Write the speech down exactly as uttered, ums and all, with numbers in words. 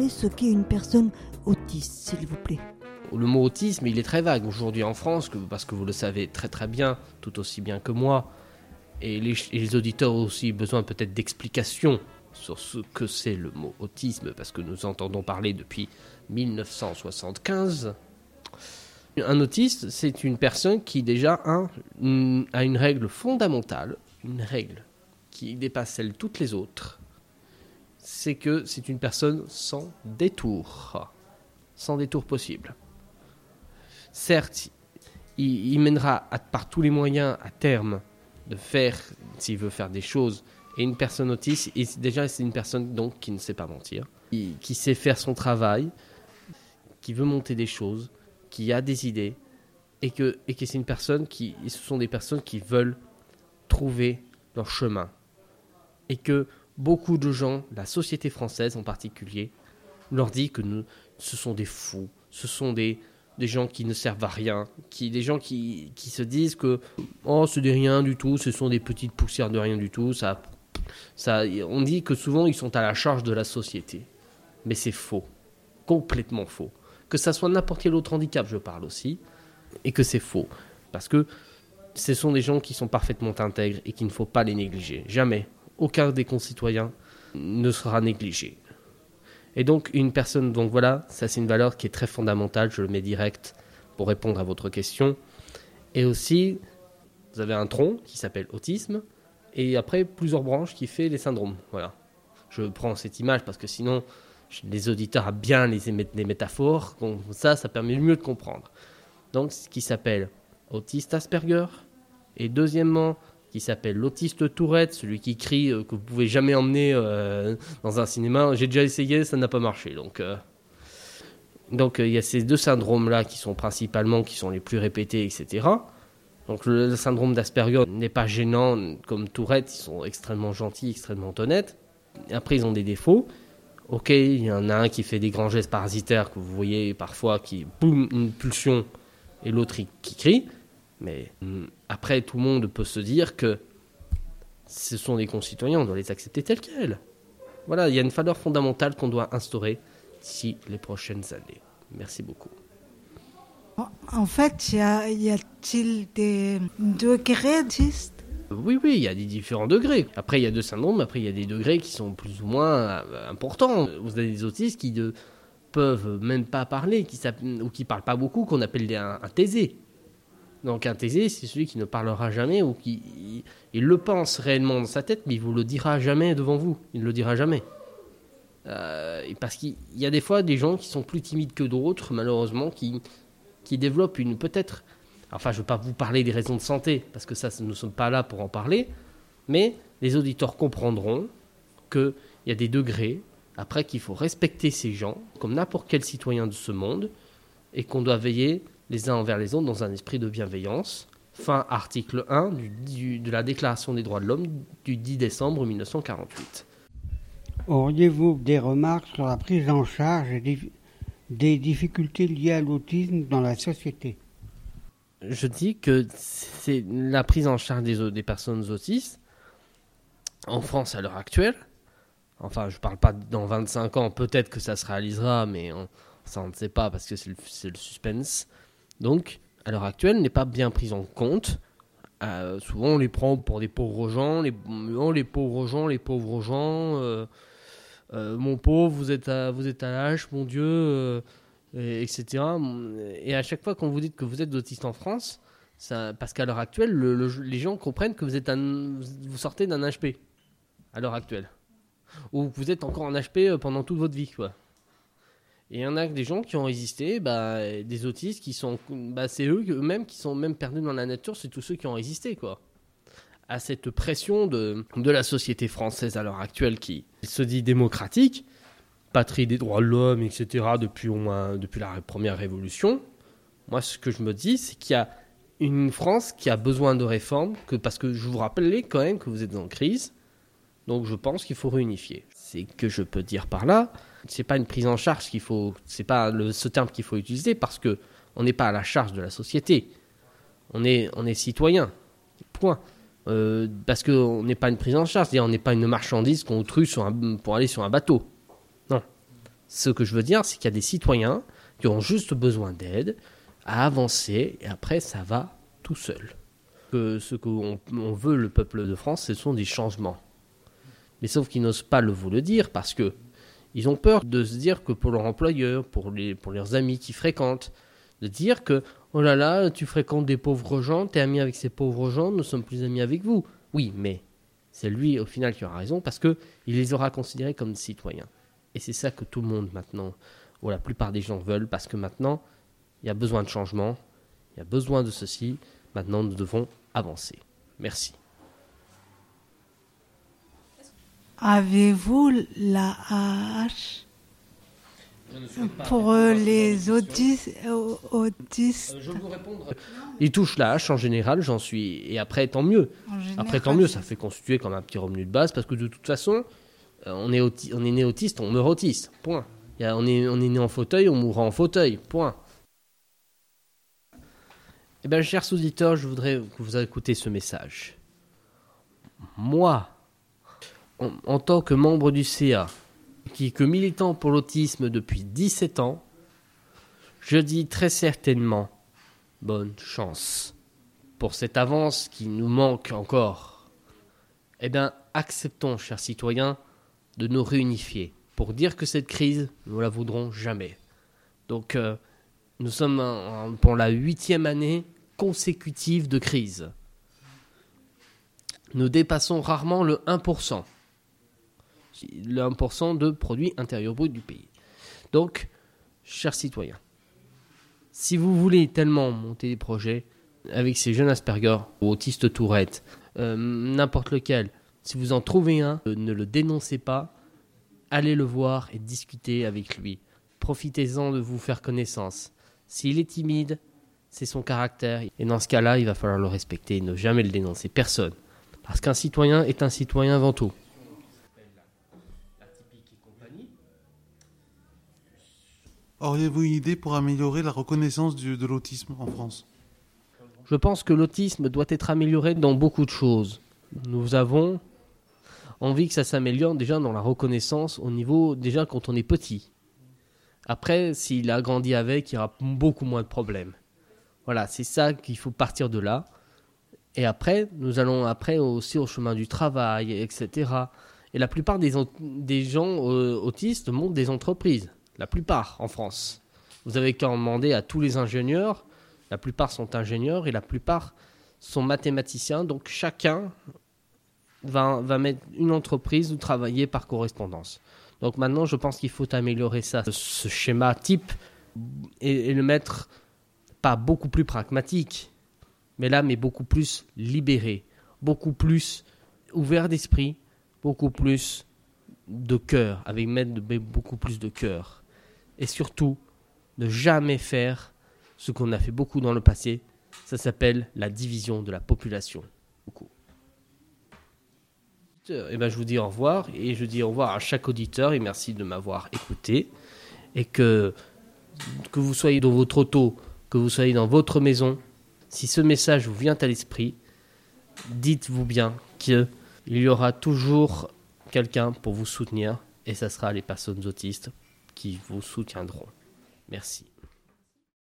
rappeler ce qu'est une personne autiste, s'il vous plaît? Le mot autisme, il est très vague aujourd'hui en France, parce que vous le savez très très bien, tout aussi bien que moi. Et les, et les auditeurs ont aussi besoin peut-être d'explications sur ce que c'est le mot autisme, parce que nous entendons parler depuis dix-neuf cent soixante-quinze. Un autiste, c'est une personne qui déjà a une, a une règle fondamentale, une règle qui dépasse celle de toutes les autres. C'est que c'est une personne sans détour, sans détour possible. Certes, il, il mènera à, par tous les moyens à terme de faire, s'il veut faire des choses. Et une personne autiste, et déjà c'est une personne donc qui ne sait pas mentir, qui, qui sait faire son travail, qui veut monter des choses, qui a des idées, et que, et que c'est une personne qui, ce sont des personnes qui veulent trouver leur chemin. Et que beaucoup de gens, la société française en particulier, leur dit que nous, ce sont des fous, ce sont des, des gens qui ne servent à rien, qui, des gens qui, qui se disent que oh, c'est des rien du tout, ce sont des petites poussières de rien du tout. Ça, ça, on dit que souvent ils sont à la charge de la société. Mais c'est faux, complètement faux. Que ça soit n'importe quel autre handicap, je parle aussi, et que c'est faux. Parce que ce sont des gens qui sont parfaitement intègres et qu'il ne faut pas les négliger. Jamais. Aucun des concitoyens ne sera négligé. Et donc, une personne, donc voilà, ça c'est une valeur qui est très fondamentale, je le mets direct pour répondre à votre question. Et aussi, vous avez un tronc qui s'appelle autisme, et après plusieurs branches qui fait les syndromes. Voilà. Je prends cette image parce que sinon, les auditeurs aiment bien les, les métaphores, donc ça, ça permet mieux de comprendre. Donc, ce qui s'appelle autiste Asperger, et deuxièmement, qui s'appelle l'autiste Tourette, celui qui crie, euh, que vous pouvez jamais emmener euh, dans un cinéma. J'ai déjà essayé, ça n'a pas marché. Donc, euh, donc il euh, y a ces deux syndromes-là qui sont principalement, qui sont les plus répétés, et cetera. Donc le, le syndrome d'Asperger n'est pas gênant comme Tourette, ils sont extrêmement gentils, extrêmement honnêtes. Et après, ils ont des défauts. Ok, il y en a un qui fait des grands gestes parasitaires que vous voyez parfois, qui boum, une pulsion, et l'autre qui crie. Mais après, tout le monde peut se dire que ce sont des concitoyens, on doit les accepter tels quels. Voilà, il y a une valeur fondamentale qu'on doit instaurer d'ici les prochaines années. Merci beaucoup. En fait, y, a, y a-t-il des degrés d'autisme? Oui, oui, il y a des différents degrés. Après, il y a deux syndromes, après, il y a des degrés qui sont plus ou moins importants. Vous avez des autistes qui ne peuvent même pas parler, qui ou qui ne parlent pas beaucoup, qu'on appelle un, un taisé. Donc un taisé, c'est celui qui ne parlera jamais ou qui il, il le pense réellement dans sa tête, mais il ne vous le dira jamais devant vous. Il ne le dira jamais. Euh, parce qu'il y a des fois des gens qui sont plus timides que d'autres, malheureusement, qui, qui développent une peut-être... Enfin, je ne veux pas vous parler des raisons de santé, parce que ça, nous ne sommes pas là pour en parler, mais les auditeurs comprendront qu'il y a des degrés, après qu'il faut respecter ces gens, comme n'importe quel citoyen de ce monde, et qu'on doit veiller les uns envers les autres dans un esprit de bienveillance. Fin article un du, du, de la Déclaration des droits de l'homme du dix décembre mille neuf cent quarante-huit. Auriez-vous des remarques sur la prise en charge des, des difficultés liées à l'autisme dans la société? Je dis que c'est la prise en charge des, des personnes autistes en France à l'heure actuelle. Enfin, je ne parle pas dans vingt-cinq ans, peut-être que ça se réalisera, mais on, ça on ne sait pas parce que c'est le, c'est le suspense. Donc, à l'heure actuelle, n'est pas bien prise en compte. Euh, souvent, on les prend pour des pauvres gens, les, oh, les pauvres gens, les pauvres gens. Euh, euh, mon pauvre, vous êtes à, vous êtes à l'âge, mon Dieu, euh, et, etc. Et à chaque fois qu'on vous dit que vous êtes autiste en France, ça, parce qu'à l'heure actuelle, le, le, les gens comprennent que vous êtes un, vous sortez d'un H P à l'heure actuelle, ou que vous êtes encore en H P pendant toute votre vie, quoi. Et il y en a des gens qui ont résisté, bah, des autistes qui sont, bah, c'est eux eux-mêmes qui sont même perdus dans la nature, c'est tous ceux qui ont résisté, quoi, à cette pression de, de la société française à l'heure actuelle qui se dit démocratique, patrie des droits de l'homme, et cetera, depuis au moins depuis la première révolution. Moi, ce que je me dis, c'est qu'il y a une France qui a besoin de réformes, que, parce que je vous rappelle quand même que vous êtes en crise, donc je pense qu'il faut réunifier. C'est que je peux dire par là, c'est pas une prise en charge qu'il faut, c'est pas le, ce terme qu'il faut utiliser parce que on n'est pas à la charge de la société. On est, on est citoyen. Point. Euh, parce qu'on n'est pas une prise en charge, c'est-à-dire on n'est pas une marchandise qu'on true sur un, pour aller sur un bateau. Non. Ce que je veux dire, c'est qu'il y a des citoyens qui ont juste besoin d'aide à avancer et après ça va tout seul. Que ce qu'on on veut, le peuple de France, ce sont des changements. Mais sauf qu'ils n'osent pas le vous le dire parce que ils ont peur de se dire que pour leur employeur, pour, les, pour leurs amis qui fréquentent, de dire que oh là là, tu fréquentes des pauvres gens, tu es ami avec ces pauvres gens, nous sommes plus amis avec vous. Oui, mais c'est lui au final qui aura raison parce qu'il les aura considérés comme des citoyens. Et c'est ça que tout le monde maintenant, ou la plupart des gens veulent, parce que maintenant, il y a besoin de changement, il y a besoin de ceci, maintenant nous devons avancer. Merci. Avez-vous la hache pour les autis- au- autistes? Je vais vous répondre. Ils touchent la hache en général, j'en suis. Et après, tant mieux. En général, Après, tant mieux, ça fait constituer comme un petit revenu de base, parce que de toute façon, euh, on est, auti- on est né autiste, on meurt autiste. Point. Il y a- on, est, on est né en fauteuil, on mourra en fauteuil. Point. Eh bien, chers auditeurs, je voudrais que vous écoutiez ce message. Moi, en, en tant que membre du C A, qui que militant pour l'autisme depuis dix-sept ans, je dis très certainement bonne chance pour cette avance qui nous manque encore. Eh bien, acceptons, chers citoyens, de nous réunifier pour dire que cette crise, nous ne la voudrons jamais. Donc, euh, nous sommes en- en- pour la huitième année consécutive de crise. Nous dépassons rarement le un pour cent. Le un pour cent de produit intérieur brut du pays. Donc, chers citoyens, si vous voulez tellement monter des projets avec ces jeunes Asperger ou autistes Tourette, euh, n'importe lequel, si vous en trouvez un, euh, ne le dénoncez pas, allez le voir et discutez avec lui. Profitez-en de vous faire connaissance. S'il est timide, c'est son caractère. Et dans ce cas-là, il va falloir le respecter et ne jamais le dénoncer. Personne. Parce qu'un citoyen est un citoyen avant tout. Auriez-vous une idée pour améliorer la reconnaissance du- de l'autisme en France? Je pense que l'autisme doit être amélioré dans beaucoup de choses. Nous avons envie que ça s'améliore déjà dans la reconnaissance au niveau, déjà quand on est petit. Après, s'il a grandi avec, il y aura beaucoup moins de problèmes. Voilà, c'est ça qu'il faut partir de là. Et après, nous allons après aussi au chemin du travail, et cetera. Et la plupart des, en- des gens euh, autistes montent des entreprises. La plupart en France. Vous avez qu'à en demander à tous les ingénieurs. La plupart sont ingénieurs et la plupart sont mathématiciens. Donc chacun va, va mettre une entreprise ou travailler par correspondance. Donc maintenant, je pense qu'il faut améliorer ça, ce schéma type, et, et le mettre pas beaucoup plus pragmatique, mais là, mais beaucoup plus libéré, beaucoup plus ouvert d'esprit, beaucoup plus de cœur, avec mettre de- beaucoup plus de cœur. Et surtout, ne jamais faire ce qu'on a fait beaucoup dans le passé. Ça s'appelle la division de la population. Beaucoup. Et ben, je vous dis au revoir et je dis au revoir à chaque auditeur et merci de m'avoir écouté. Et que, que vous soyez dans votre auto, que vous soyez dans votre maison, si ce message vous vient à l'esprit, dites-vous bien qu'il y aura toujours quelqu'un pour vous soutenir et ça sera les personnes autistes qui vous soutiendront. Merci.